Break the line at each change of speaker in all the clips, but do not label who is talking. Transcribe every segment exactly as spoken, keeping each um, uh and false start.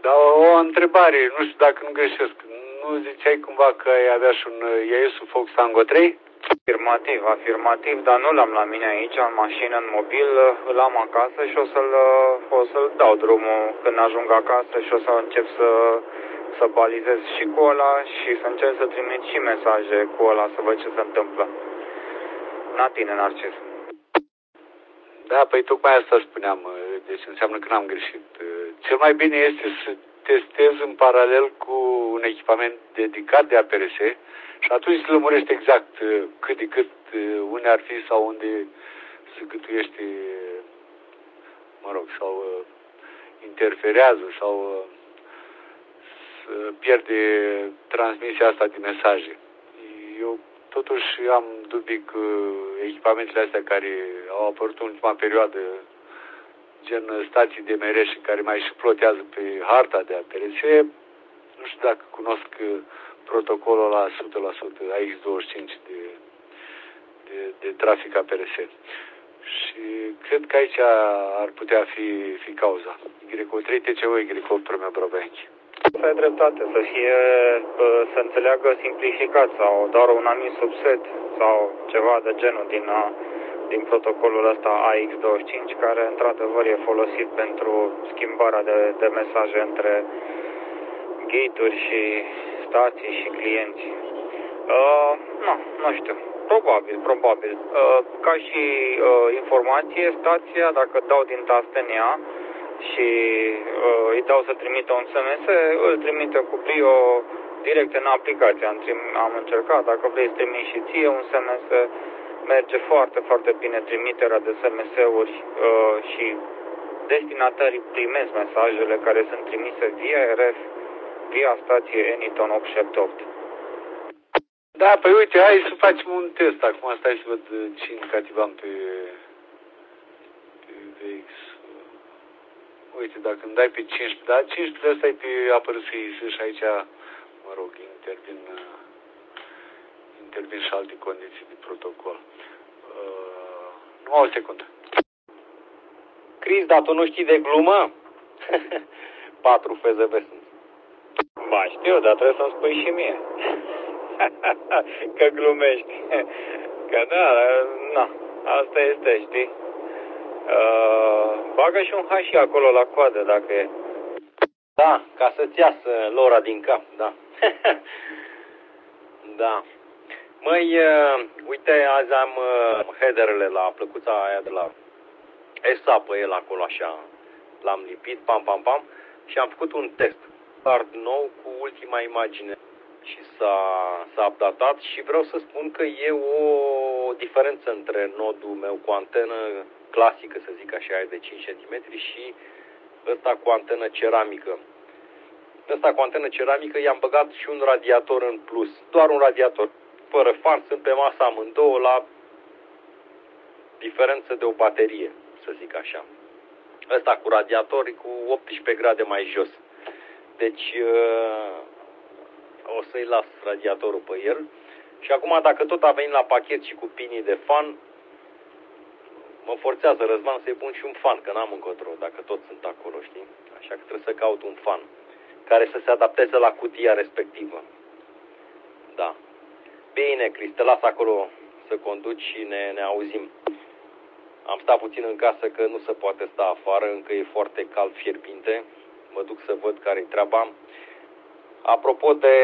Dar o întrebare, nu știu dacă nu greșesc. Nu ziceai cumva că ai avea și un Iesu Fox Tango trei?
Afirmativ, afirmativ, dar nu l-am la mine aici, în mașină, în mobil, îl am acasă și o să-l o să-l dau drumul când ajung acasă și o să încep să, să balizez și cu ăla și să încerc să trimit și mesaje cu ăla să văd ce se întâmplă. Na tine, Narcis.
Da, păi tocmai asta spuneam, deci înseamnă că n-am greșit. Cel mai bine este să testez în paralel cu un echipament dedicat de A P R S și atunci se lămurește exact cât de cât, unde ar fi sau unde se gâtuiește, mă rog, sau interferează sau să pierde transmisia asta de mesaje. Eu totuși am dubii că echipamentele astea care au apărut în ultima perioadă, gen stații de M R și care mai și plotează pe harta de A P R S, nu știu dacă cunosc protocolul la o sută la sută A X douăzeci și cinci de, de, de trafic A P R S. Și cred că aici ar putea fi, fi cauza. Y O trei T C O Y opt Romeo Bravo Yankee.
Să ai dreptate, să fie, să înțeleagă simplificat sau doar un anumit subset sau ceva de genul din, din protocolul ăsta A X douăzeci și cinci, care într-adevăr e folosit pentru schimbarea de, de mesaje între gate-uri și stații și clienți. Uh, nu, nu știu. Probabil, probabil. Uh, ca și uh, informație, stația, dacă dau din tastenia și uh, îi dau să trimită un S M S, îl trimite cu brio direct în aplicație. Am, trim- am încercat, dacă vrei să trimiți și ție un S M S, merge foarte, foarte bine trimiterea de S M S-uri uh, și destinatarii primesc mesajele care sunt trimise via R F, via stație Anyton opt șapte opt.
Da, păi uite, hai să facem un test acum, stai să văd ce indicativ am pe, pe V X. Uite, dacă îmi dai pe cincisprezece, da, cincisprezece ăsta e pe A P R S I S și aici, mă rog, intervin, intervin și alte condiții de protocol. Uh, nu au o secundă.
Cris, dar tu nu știi de glumă? Patru F Z V sunt.
Ba, știu, dar trebuie să-mi spui și mie. Că glumești. Că da, na, asta este, știi? Uh, bagă și un H și acolo la coadă, dacă e.
Da, ca să-ți iasă lora din cap, da. Da. Măi, uh, uite, azi am uh, headerele la plăcuța aia de la ESA pe el acolo, așa. L-am lipit, pam, pam, pam, și am făcut un test. Card nou cu ultima imagine și s-a, s-a updatat și vreau să spun că e o diferență între nodul meu cu antenă clasică, să zic așa, de cinci centimetri și ăsta cu antenă ceramică. Ăsta cu antenă ceramică i-am băgat și un radiator în plus, doar un radiator, fără fan, sunt pe masă amândouă la diferență de o baterie, să zic așa. Ăsta cu radiator cu optsprezece grade mai jos. Deci o să-i las radiatorul pe el. Și acum, dacă tot a venit la pachet și cu pinii de fan, mă forțează Răzvan să-i pun și un fan, că n-am încotro, dacă tot sunt acolo, știi? Așa că trebuie să caut un fan care să se adapteze la cutia respectivă. Da. Bine, Cris, te las acolo să conduci și ne, ne auzim. Am stat puțin în casă că nu se poate sta afară, încă e foarte cald, fierbinte. Mă duc să văd care-i treaba. Apropo de,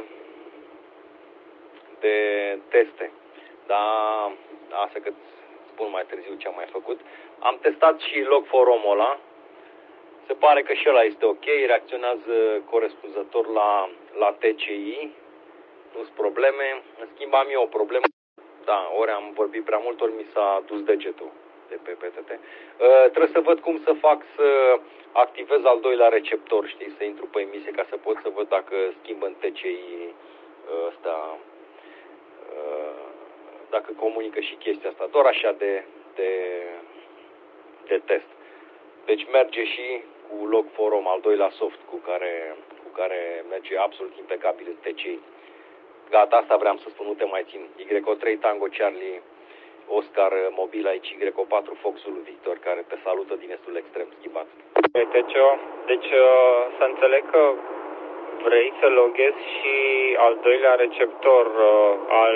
de teste, da, asta că spun mai târziu ce am mai făcut. Am testat și log four omul ăla. Se pare că și ăla este ok, reacționează corespunzător la, la T C I. Nu sunt probleme. În schimb am eu o problemă. Da, ori am vorbit prea mult, ori mi s-a dus degetul de pe P T T. Uh, trebuie să văd cum să fac să activez al doilea receptor, știi, să intru pe emisie ca să pot să văd dacă schimbă în T C I uh, ăsta, uh, dacă comunică și chestia asta. Doar așa de, de, de test. Deci merge și cu log four om, al doilea soft cu care, cu care merge absolut impecabil în T C I. Gata, asta vreau să spun, nu te mai țin. Y O trei Tango Charlie Oscar mobil aici, Y O patru Fox Zulu Victor, care te salută din estul extrem schimbat.
Deci, deci să înțeleg că vrei să loghezi și al doilea receptor uh, al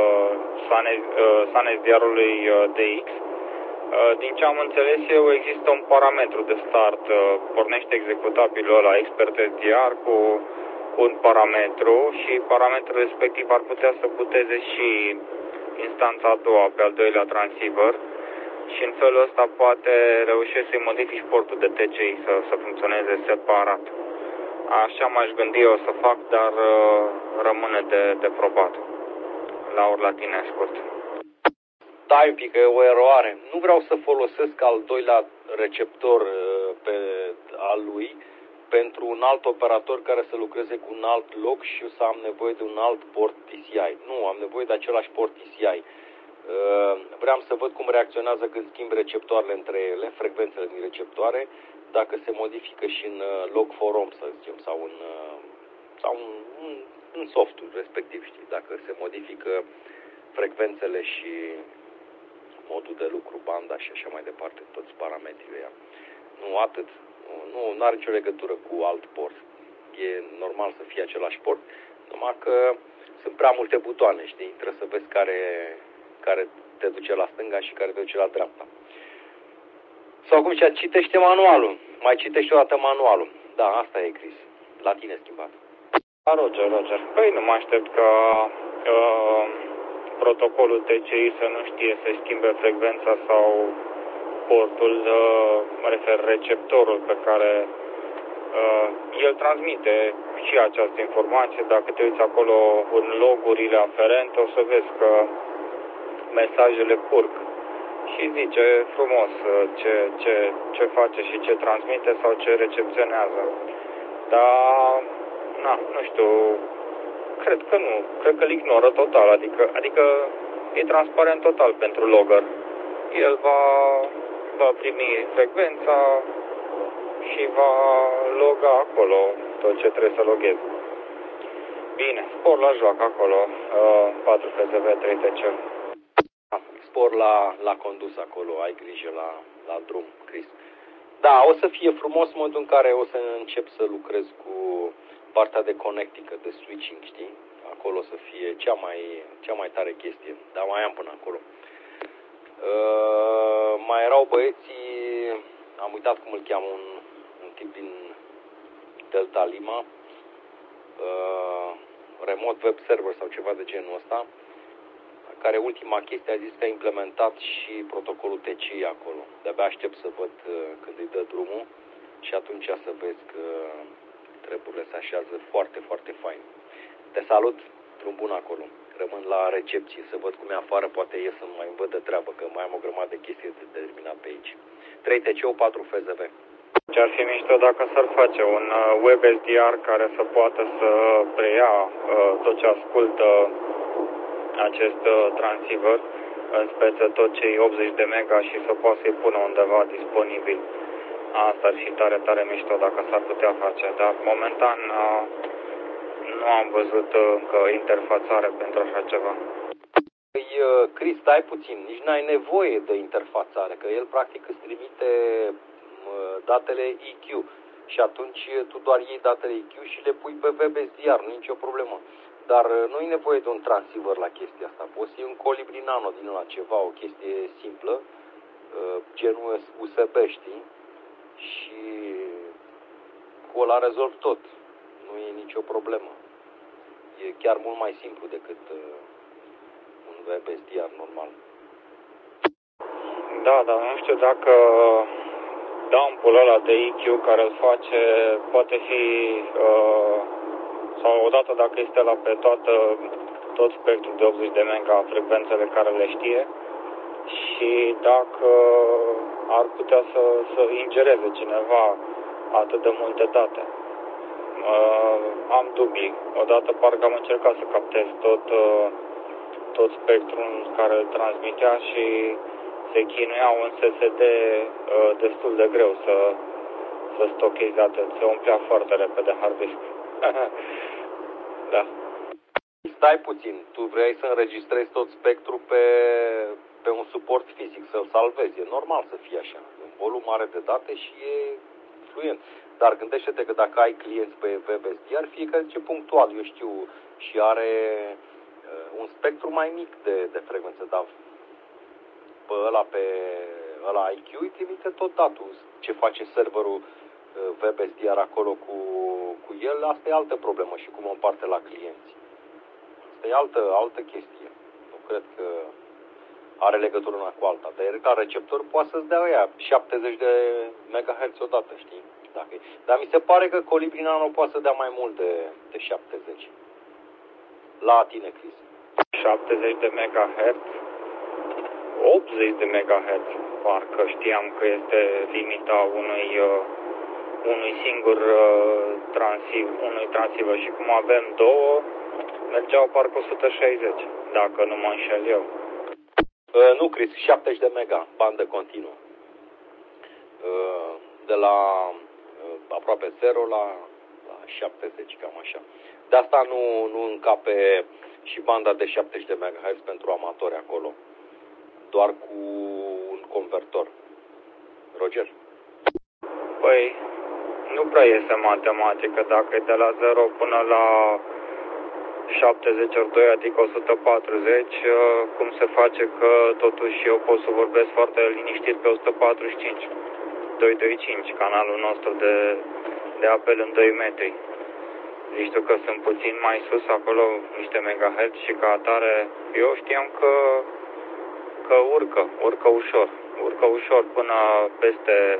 uh, SunSDR-ului uh, D X. Uh, din ce am înțeles eu, există un parametru de start. Uh, pornește executabilul ăla ExpertSDR cu un parametru și parametrul respectiv ar putea să puteze și instanța a doua pe al doilea transceiver și în felul ăsta poate reușești să-i modifici portul de T C I să, să funcționeze separat. Așa m-aș gândi eu să fac, dar uh, rămâne de, de probat. La ori la tine scurt.
Stai un pic, că e o eroare. Nu vreau să folosesc al doilea receptor uh, pe, al lui pentru un alt operator care să lucreze cu un alt loc și să am nevoie de un alt port T C I. Nu, am nevoie de același port T C I. Uh, vreau să văd cum reacționează când schimb receptoarele între ele, frecvențele din receptoare, dacă se modifică și în log for rom, să zicem, sau în, sau în, în, în softul respectiv, știi, dacă se modifică frecvențele și modul de lucru, banda și așa mai departe, toți parametrii ăia. Nu atât, nu, nu are nicio legătură cu alt port. E normal să fie același port, numai că sunt prea multe butoane, știi, trebuie să vezi care, care te duce la stânga și care te duce la dreapta. Sau cum zicea, citește manualul. Mai citește o dată manualul. Da, asta e, Chris. La tine schimbat.
Da, Roger, Roger. Păi nu mă aștept ca uh, protocolul T C I să nu știe să schimbe frecvența sau portul, uh, mă refer, receptorul pe care uh, el transmite și această informație. Dacă te uiți acolo în logurile aferente, o să vezi că mesajele curg. Și zice frumos ce, ce, ce face și ce transmite sau ce recepționează. Dar, na, nu știu, cred că nu, cred că îl ignoră total, adică, adică e transparent total pentru logger. El va, va primi frecvența și va loga acolo tot ce trebuie să logheze. Bine, spor la joacă acolo, uh, patru F Z V, trei T C.
Spor la, la condus acolo, ai grijă la, la drum, Chris. Da, o să fie frumos în momentul în care o să încep să lucrez cu partea de connectică, de switching, știi? Acolo o să fie cea mai, cea mai tare chestie, dar mai am până acolo. Uh, mai erau băieții, am uitat cum îl cheamă, un, un tip din Delta Lima, uh, Remote Web Server sau ceva de genul ăsta, care ultima chestie a zis că a implementat și protocolul T C I acolo. De-abia aștept să văd uh, când îi dă drumul și atunci să vezi că treburile se așează foarte, foarte fain. Te salut, drum bun acolo. Rămân la recepție să văd cum e afară, poate ies să mai văd de treabă, că mai am o grămadă de chestii de terminat pe aici. trei T C-ul, patru F Z V.
Ce ar fi mișto dacă s-ar face un web S D R care să poată să preia uh, tot ce ascultă acest uh, transceiver, în speță tot cei optzeci de mega și să poată să-i pună undeva disponibil. Asta ar fi tare, tare mișto dacă s-ar putea face, dar momentan uh, nu am văzut uh, încă interfațare pentru așa ceva.
Păi, uh, Chris, stai puțin, nici n-ai nevoie de interfațare, că el practic îți trimite uh, datele E Q și atunci tu doar iei datele E Q și le pui pe web S D R, nu e nicio problemă. Dar nu e nevoie de un transceiver la chestia asta. Poți să iei un Colibri Nano din ăla ceva, o chestie simplă, genul U S B, știi? Și cu ăla rezolvi tot. Nu e nicio problemă. E chiar mult mai simplu decât un web S D R normal.
Da, dar nu știu dacă dumpul ăla de E Q care îl face poate fi... Uh... sau odată dacă este la pe toată, tot spectrul de optzeci de mega, frecvențele care le știe și dacă ar putea să, să ingereze cineva atât de multe date. Uh, am dubii. Odată parcă am încercat să captez tot, uh, tot spectrul care îl transmitea și se chinuia un S S D uh, destul de greu să, să stochezi date. Se umplea foarte repede hard disk. Da.
Stai puțin, tu vrei să înregistrezi tot spectrul pe, pe un suport fizic, să-l salvezi. E normal să fie așa. E un volum mare de date și e fluent. Dar gândește-te că dacă ai clienți pe WebSDR, fiecare zice punctual, eu știu, și are uh, un spectru mai mic de, de frecvență, dar pe ăla, pe ăla I Q îi trimite tot datul. Ce face serverul uh, WebSDR acolo cu, cu el, asta e altă problemă și cum o împarte la clienți. Asta e altă, altă chestie. Nu cred că are legătură una cu alta. Dar la receptor poate să-ți dea aia șaptezeci de megahertz odată, știi? Dacă e. Dar mi se pare că Colibri Nano poate să dea mai mult de, de șaptezeci. La tine, Chris.
șaptezeci de megahertz? optzeci de megahertz. Parcă știam că este limita unui, uh, unui singur uh, transiv, unui transivă și cum avem două, mergeau parcă o sută șaizeci, dacă nu mă înșel eu.
Uh, nu, Chris, șaptezeci de mega, bandă continuă. Uh, de la uh, aproape zero la, la șaptezeci, cam așa. De asta nu, nu încape și banda de șaptezeci de megahertz pentru amatori acolo. Doar cu un convertor. Roger?
Păi, nu prea iese matematică. Dacă e de la zero până la șaptezeci ori doi, adică o sută patruzeci, cum se face că totuși eu pot să vorbesc foarte liniștit pe o sută patruzeci și cinci? doi doi cinci, canalul nostru de, de apel în doi metri. Zici tu că sunt puțin mai sus acolo, niște megahertz și ca atare, eu știam că, că urcă, urcă ușor, urcă ușor până peste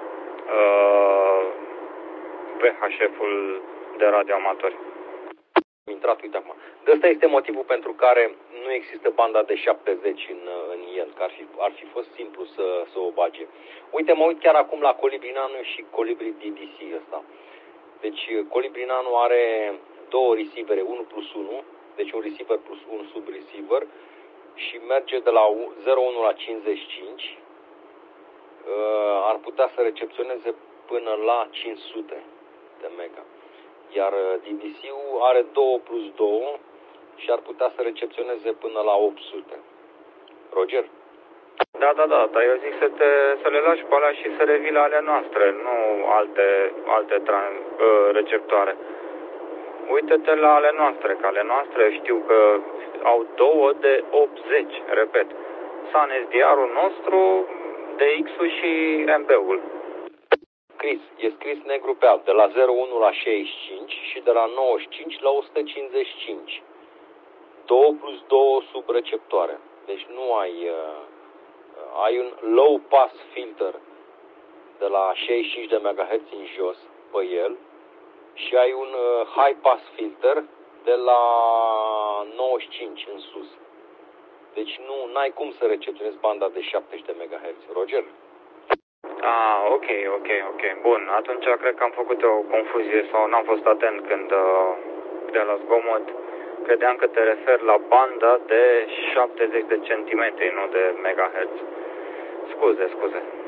uh, V H F-ul de radioamatori.
Am intrat, uite acum. De ăsta este motivul pentru care nu există banda de șaptezeci în, în el, că ar fi, ar fi fost simplu să, să o bage. Uite, mă uit chiar acum la Colibri Nano și Colibri D D C ăsta. Deci Colibri Nano are două receivere, unu plus unu, deci un receiver plus un subreceiver și merge de la zero virgulă unu la cincizeci și cinci. Uh, ar putea să recepționeze până la cinci sute de mega. Iar D V C-ul are doi plus doi și ar putea să recepționeze până la opt sute. Roger?
Da, da, da, dar eu zic să, te, să le lași pe alea și să revii la ale noastre, nu alte, alte tran, uh, receptoare. Uite-te la ale noastre, că ale noastre știu că au două de optzeci, repet. Sun S D R-ul nostru, D X-ul și M B-ul.
Chris, e scris negru pe alb, de la zero virgulă unu la șaizeci și cinci și de la nouăzeci și cinci la o sută cincizeci și cinci. doi plus doi sub receptoare. Deci nu ai... Uh, ai un low pass filter de la șaizeci și cinci de megahertz în jos pe el și ai un uh, high pass filter de la nouăzeci și cinci în sus. Deci nu ai cum să recepționezi banda de șaptezeci de megahertz. Roger?
Ah, ok, ok, ok. Bun, atunci cred că am făcut o confuzie sau n-am fost atent când uh, de la zgomot. Credeam că te referi la banda de șaptezeci de centimetri, nu de megahertz. Scuze, scuze.